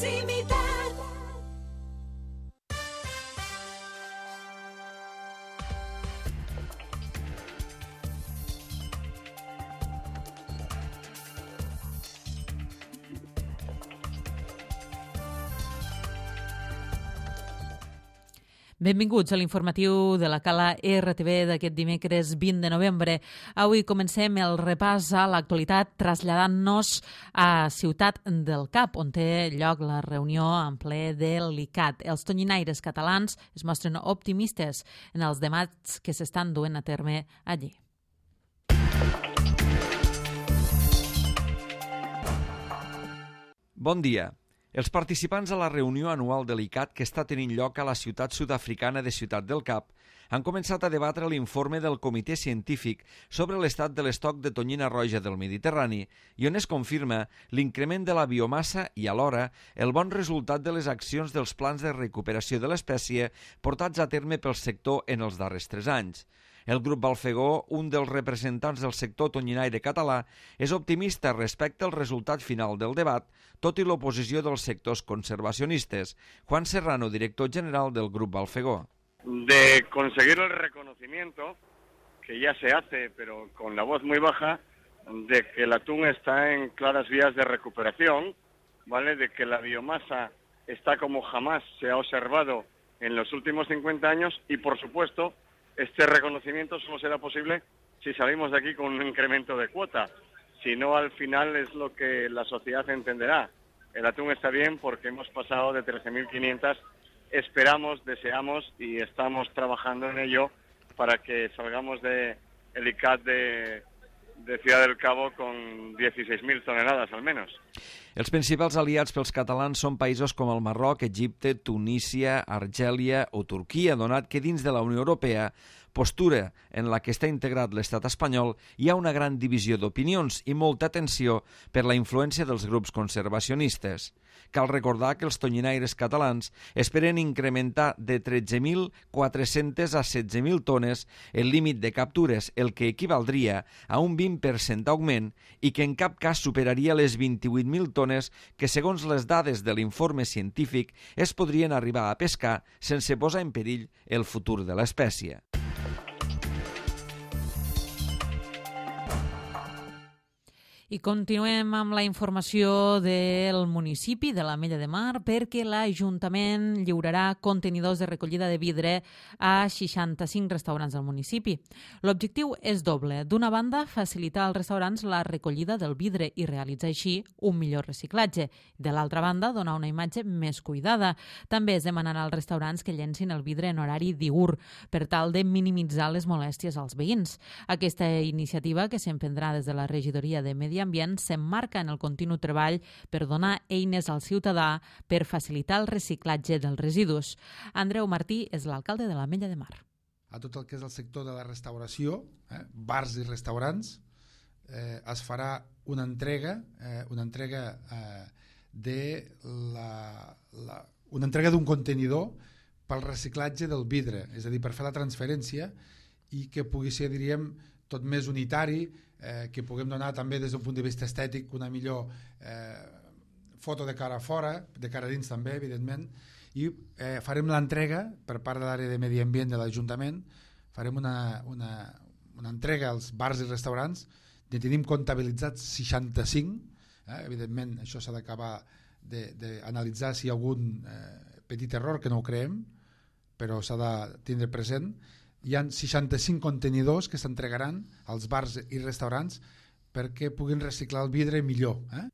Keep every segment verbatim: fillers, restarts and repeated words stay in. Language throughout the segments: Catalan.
proximitat. Benvinguts a l'informatiu de la Cala R T V d'aquest dimecres vint de novembre. Avui comencem el repàs a l'actualitat traslladant-nos a Ciutat del Cap, on té lloc la reunió en ple de l'I C A T. Els tonyinaires catalans es mostren optimistes en els debats que s'estan duent a terme allí. Bon dia. Els participants a la reunió anual de l'I C A T que està tenint lloc a la ciutat sud-africana de Ciutat del Cap han començat a debatre l'informe del Comitè Científic sobre l'estat de l'estoc de tonyina roja del Mediterrani i on es confirma l'increment de la biomassa i, alhora, el bon resultat de les accions dels plans de recuperació de l'espècie portats a terme pel sector en els darrers tres anys. El grup Balfegó, un dels representants del sector tonyinaire català, és optimista respecte al resultat final del debat, tot i l'oposició dels sectors conservacionistes. Juan Serrano, director general del grup Balfegó. De conseguir el reconocimiento, que ya se hace, pero con la voz muy baja, de que el atún está en claras vías de recuperación, ¿vale? De que la biomasa está como jamás se ha observado en los últimos cincuenta años y, por supuesto, este reconocimiento solo será posible si salimos de aquí con un incremento de cuota. Si no, al final es lo que la sociedad entenderá. El atún está bien porque hemos pasado de trece mil quinientas. Esperamos, deseamos y estamos trabajando en ello para que salgamos de el I C A T de, de Ciudad del Cabo con dieciséis mil toneladas al menos. Els principals aliats pels catalans són països com el Marroc, Egipte, Tunísia, Argèlia o Turquia, donat que dins de la Unió Europea, postura en la que està integrat l'estat espanyol, hi ha una gran divisió d'opinions i molta tensió per la influència dels grups conservacionistes. Cal recordar que els tonyinaires catalans esperen incrementar de tretze mil quatre-centes a setze mil tones el límit de captures, el que equivaldria a un vint per cent d'augment i que en cap cas superaria les vint-i-vuit mil tones que, segons les dades de l'informe científic, es podrien arribar a pescar sense posar en perill el futur de l'espècie. I continuem amb la informació del municipi de l'Ametlla de Mar perquè l'Ajuntament lliurarà contenidors de recollida de vidre a seixanta-cinc restaurants del municipi. L'objectiu és doble. D'una banda, facilitar als restaurants la recollida del vidre i realitzar així un millor reciclatge. De l'altra banda, donar una imatge més cuidada. També es demanarà als restaurants que llencin el vidre en horari diürn per tal de minimitzar les molèsties als veïns. Aquesta iniciativa, que s'emprendrà des de la regidoria de Medi Ambient, s'emmarca en el continu treball per donar eines al ciutadà per facilitar el reciclatge dels residus. Andreu Martí és l'alcalde de l'Ametlla de Mar. A tot el que és el sector de la restauració, eh, bars i restaurants, eh, es farà una entrega, eh, una entrega eh, de la, la, una entrega d'un contenidor pel reciclatge del vidre, és a dir, per fer la transferència i que pugui ser, diríem, tot més unitari, eh, que puguem donar també des d'un punt de vista estètic una millor eh, foto de cara a fora, de cara a dins també, evidentment, i eh, farem l'entrega per part de l'àrea de Medi Ambient de l'Ajuntament, farem una, una, una entrega als bars i restaurants, ne tenim comptabilitzats seixanta-cinc, eh, evidentment això s'ha d'acabar d'analitzar si hi ha algun eh, petit error, que no ho creem, però s'ha de tindre present. Hi ha seixanta-cinc contenidors que s'entregaran als bars i restaurants perquè puguin reciclar el vidre millor. Eh?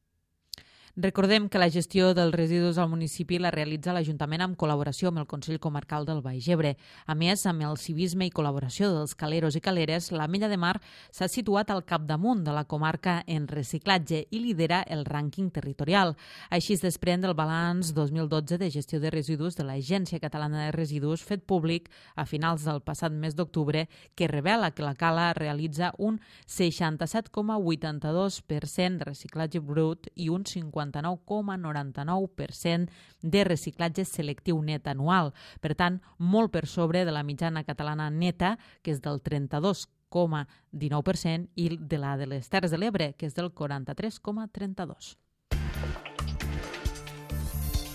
Recordem que la gestió dels residus al municipi la realitza l'Ajuntament amb col·laboració amb el Consell Comarcal del Baix Ebre. A més, amb el civisme i col·laboració dels caleros i caleres, l'Ametlla de Mar s'ha situat al capdamunt de la comarca en reciclatge i lidera el rànquing territorial. Així es desprèn del balanç dos mil dotze de gestió de residus de l'Agència Catalana de Residus fet públic a finals del passat mes d'octubre, que revela que la Cala realitza un seixanta-set coma vuitanta-dos per cent de reciclatge brut i un cinquanta cinquanta-nou coma noranta-nou per cent de reciclatge selectiu net anual. Per tant, molt per sobre de la mitjana catalana neta, que és del trenta-dos coma dinou per cent, i de la de les Terres de l'Ebre, que és del quaranta-tres coma trenta-dos per cent.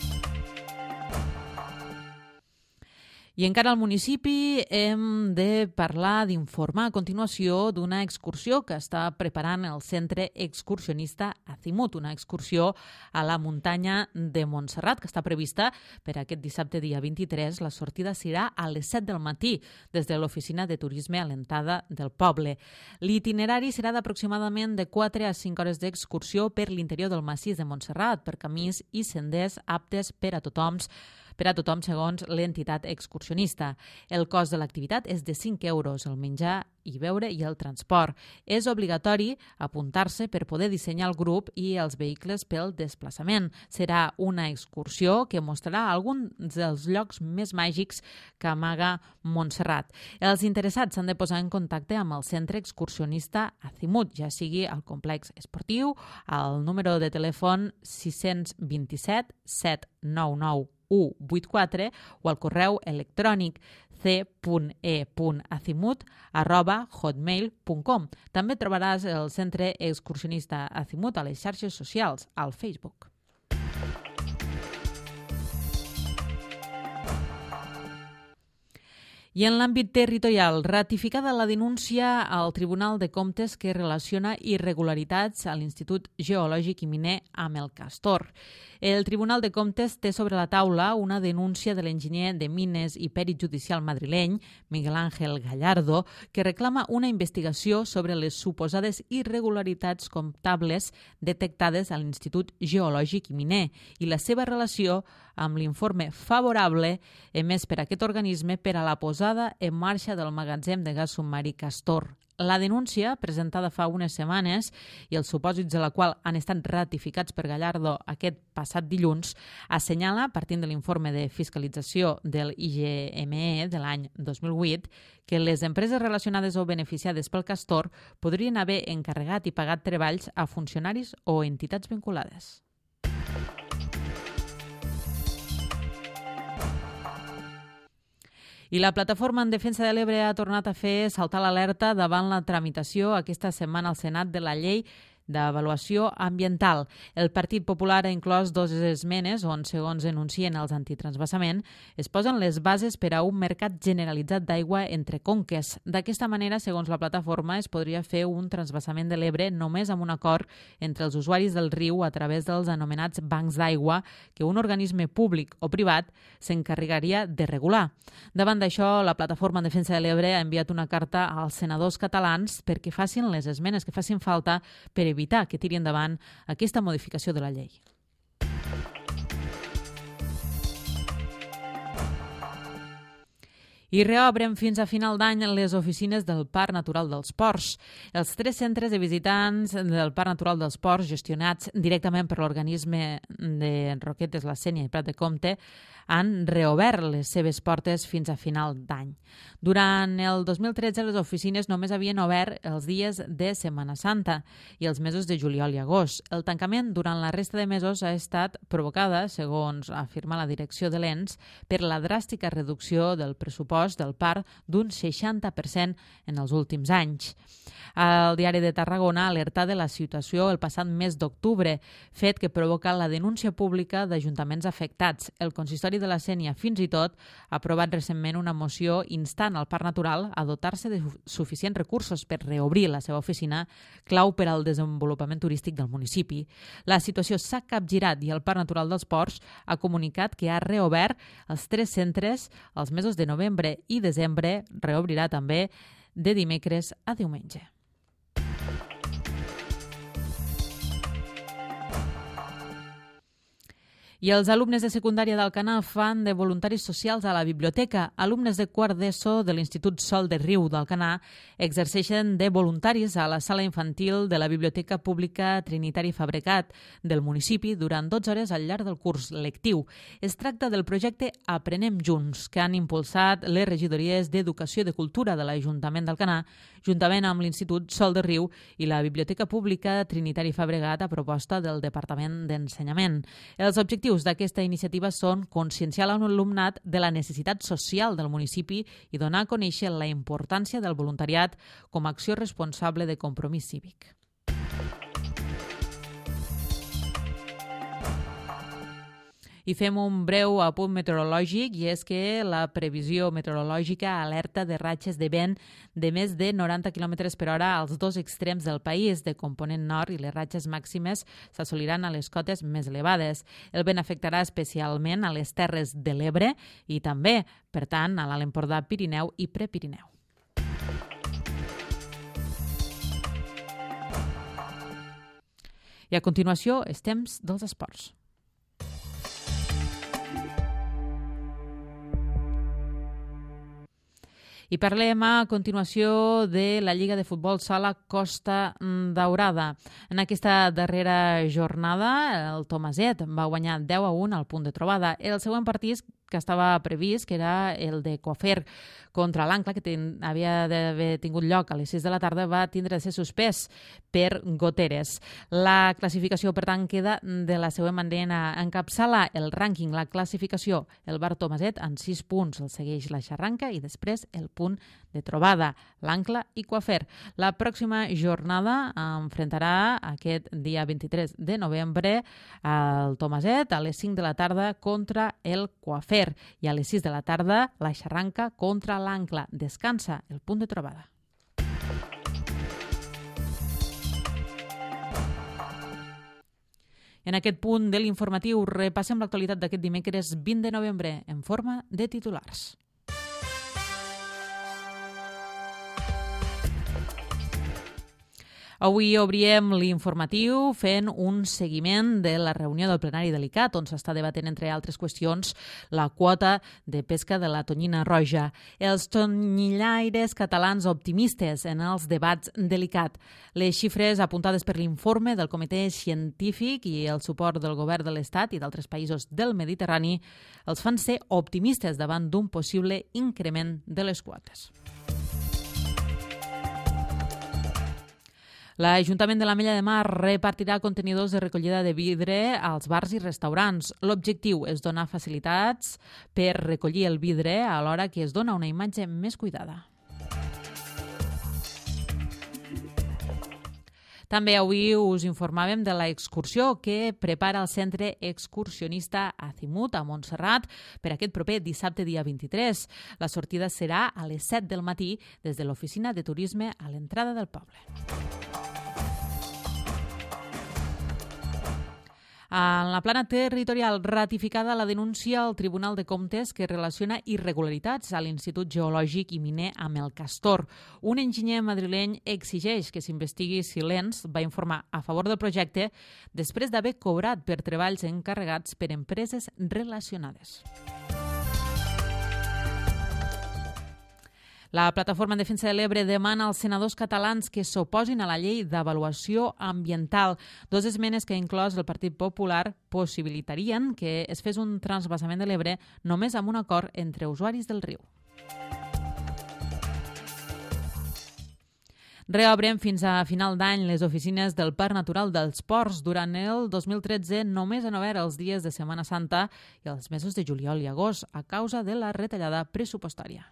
I encara al municipi hem de parlar, d'informar a continuació d'una excursió que està preparant el Centre Excursionista Azimut, una excursió a la muntanya de Montserrat, que està prevista per aquest dissabte dia vint-i-tres. La sortida serà a les set del matí des de l'oficina de turisme a l'entrada del poble. L'itinerari serà d'aproximadament de quatre a cinc hores d'excursió per l'interior del massís de Montserrat, per camins i senders aptes per a tothom, per a tothom segons l'entitat excursionista. El cost de l'activitat és de cinc euros, el menjar i beure i el transport. És obligatori apuntar-se per poder dissenyar el grup i els vehicles pel desplaçament. Serà una excursió que mostrarà alguns dels llocs més màgics que amaga Montserrat. Els interessats s'han de posar en contacte amb el Centre Excursionista Azimut, ja sigui al complex esportiu, al número de telèfon sis dos set set nou nou u vuit quatre o al correu electrònic c punt e punt azimut arroba hotmail punt com. També trobaràs el Centre Excursionista Azimut a les xarxes socials, al Facebook. I en l'àmbit territorial, ratificada la denúncia al Tribunal de Comptes que relaciona irregularitats a l'Institut Geològic i Miner amb el Castor. El Tribunal de Comptes té sobre la taula una denúncia de l'enginyer de Mines i Pèrit Judicial madrileny, Miguel Ángel Gallardo, que reclama una investigació sobre les suposades irregularitats comptables detectades a l'Institut Geològic i Miner i la seva relació amb l'informe favorable emès per aquest organisme per a la posada en marxa del magatzem de gas submarí Castor. La denúncia, presentada fa unes setmanes i els supòsits de la qual han estat ratificats per Gallardo aquest passat dilluns, assenyala, partint de l'informe de fiscalització del I G M E de l'any dos mil vuit, que les empreses relacionades o beneficiades pel Castor podrien haver encarregat i pagat treballs a funcionaris o entitats vinculades. I la Plataforma en Defensa de l'Ebre ha tornat a fer saltar l'alerta davant la tramitació aquesta setmana al Senat de la llei d'avaluació ambiental. El Partit Popular ha inclòs dues esmenes on, segons denuncien els antitransvasament, es posen les bases per a un mercat generalitzat d'aigua entre conques. D'aquesta manera, segons la plataforma, es podria fer un transvasament de l'Ebre només amb un acord entre els usuaris del riu a través dels anomenats bancs d'aigua que un organisme públic o privat s'encarregaria de regular. Davant d'això, la Plataforma en Defensa de l'Ebre ha enviat una carta als senadors catalans perquè facin les esmenes que facin falta per evitar evitar que tiri endavant aquesta modificació de la llei. I reobren fins a final d'any les oficines del Parc Natural dels Ports. Els tres centres de visitants del Parc Natural dels Ports, gestionats directament per l'organisme de Roquetes, la Sénia i Prat de Comte, han reobert les seves portes fins a final d'any. Durant el dos mil tretze, les oficines només havien obert els dies de Setmana Santa i els mesos de juliol i agost. El tancament durant la resta de mesos ha estat provocada, segons afirma la direcció de l'E N S, per la dràstica reducció del pressupost del parc d'un seixanta per cent en els últims anys. El Diari de Tarragona alerta de la situació el passat mes d'octubre, fet que provoca la denúncia pública d'ajuntaments afectats. El consistori de la Sénia, fins i tot, ha aprovat recentment una moció instant al Parc Natural a dotar-se de suficients recursos per reobrir la seva oficina, clau per al desenvolupament turístic del municipi. La situació s'ha capgirat i el Parc Natural dels Ports ha comunicat que ha reobert els tres centres els mesos de novembre i desembre, reobrirà també de dimecres a diumenge. I els alumnes de secundària d'Alcanar fan de voluntaris socials a la biblioteca. Alumnes de quart d'ESO de l'Institut Sol de Riu d'Alcanar exerceixen de voluntaris a la sala infantil de la Biblioteca Pública Trinitari Fabregat del municipi durant dotze hores al llarg del curs lectiu. Es tracta del projecte Aprenem Junts, que han impulsat les regidories d'Educació i de Cultura de l'Ajuntament d'Alcanar, juntament amb l'Institut Sol de Riu i la Biblioteca Pública Trinitari Fabregat a proposta del Departament d'Ensenyament. Els objectius d'aquesta iniciativa són conscienciar l'alumnat de la necessitat social del municipi i donar a conèixer la importància del voluntariat com a acció responsable de compromís cívic. I fem un breu apunt meteorològic, i és que la previsió meteorològica alerta de ratxes de vent de més de noranta quilòmetres per hora als dos extrems del país de component nord, i les ratxes màximes s'assoliran a les cotes més elevades. El vent afectarà especialment a les terres de l'Ebre i també, per tant, a l'Alt Empordà, Pirineu i Prepirineu. I a continuació, els temps dels esports. I parlem a continuació de la Lliga de Futbol Sala Costa Daurada. En aquesta darrera jornada, el Tomaset va guanyar deu a un al punt de trobada. El següent partit que estava previst, que era el de Coafer contra l'Ancla, que ten, havia d'haver tingut lloc a les sis de la tarda, va tindre de ser suspès per goteres. La classificació, per tant, queda de la següent manera. Encapçala el rànquing, la classificació, el Bar Tomaset, en sis punts. El segueix la Xarranca i després el punt de trobada, l'Ancla i Coafer. La pròxima jornada enfrontarà aquest dia vint-i-tres de novembre al Tomaset a les cinc de la tarda contra el Coafer. I a les sis de la tarda, la Xarranca contra l'Ancla. Descansa el punt de trobada. En aquest punt de l'informatiu repassem l'actualitat d'aquest dimecres vint de novembre en forma de titulars. Avui obrim l'informatiu fent un seguiment de la reunió del plenari de l'I C A T, on s'està debatent, entre altres qüestions, la quota de pesca de la tonyina roja. Els tonyillaires catalans optimistes en els debats de l'I C A T. Les xifres apuntades per l'informe del comitè científic i el suport del govern de l'Estat i d'altres països del Mediterrani els fan ser optimistes davant d'un possible increment de les quotes. L'Ajuntament de l'Ametlla de Mar repartirà contenidors de recollida de vidre als bars i restaurants. L'objectiu és donar facilitats per recollir el vidre alhora que es dona una imatge més cuidada. També avui us informàvem de l'excursió que prepara el Centre Excursionista Azimut a Montserrat per aquest proper dissabte dia vint-i-tres. La sortida serà a les set del matí des de l'oficina de turisme a l'entrada del poble. En la plana territorial, ratificada la denúncia al Tribunal de Comptes que relaciona irregularitats a l'Institut Geològic i Miner amb el Castor. Un enginyer madrileny exigeix que s'investigui si l'Ens va informar a favor del projecte després d'haver cobrat per treballs encarregats per empreses relacionades. La Plataforma en Defensa de l'Ebre demana als senadors catalans que s'oposin a la llei d'avaluació ambiental. Dos esmenes que ha inclòs el Partit Popular possibilitarien que es fes un transvasament de l'Ebre només amb un acord entre usuaris del riu. Reobren fins a final d'any les oficines del Parc Natural dels Ports. Durant el dos mil tretze només han obert els dies de Setmana Santa i els mesos de juliol i agost a causa de la retallada pressupostària.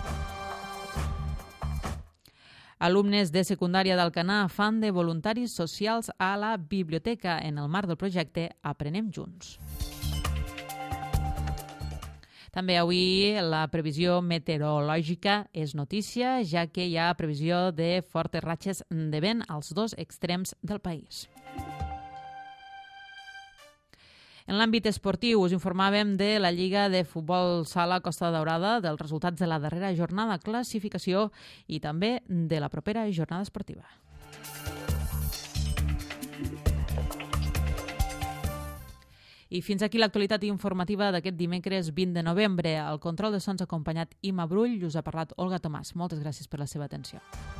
Alumnes de secundària d'Alcanar fan de voluntaris socials a la biblioteca en el marc del projecte Aprenem Junts. També avui la previsió meteorològica és notícia, ja que hi ha previsió de fortes ratxes de vent als dos extrems del país. En l'àmbit esportiu us informàvem de la Lliga de Futbol Sala Costa Daurada, dels resultats de la darrera jornada classificació i també de la propera jornada esportiva. I fins aquí l'actualitat informativa d'aquest dimecres vint de novembre. Al control de sons acompanyat Ima Brull, us ha parlat Olga Tomàs. Moltes gràcies per la seva atenció.